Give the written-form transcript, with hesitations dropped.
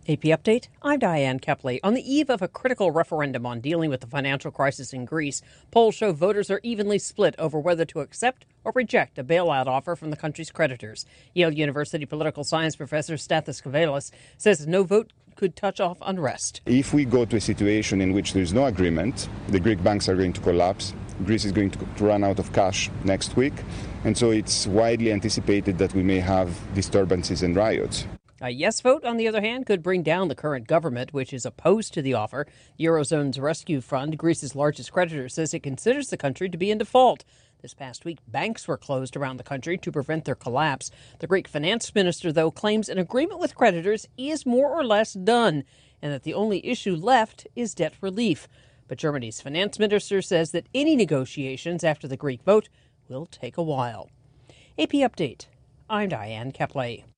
AP Update, I'm Diane Kepley. On the eve of a critical referendum on dealing with the financial crisis in Greece, polls show voters are evenly split over whether to accept or reject a bailout offer from the country's creditors. Yale University political science professor Stathis Kavalis says no vote could touch off unrest. If we go to a situation in which there is no agreement, the Greek banks are going to collapse. Greece is going to run out of cash next week. And so it's widely anticipated that we may have disturbances and riots. A yes vote, on the other hand, could bring down the current government, which is opposed to the offer. The Eurozone's Rescue Fund, Greece's largest creditor, says it considers the country to be in default. This past week, banks were closed around the country to prevent their collapse. The Greek finance minister, though, claims an agreement with creditors is more or less done, and that the only issue left is debt relief. But Germany's finance minister says that any negotiations after the Greek vote will take a while. AP Update. I'm Diane Kepley.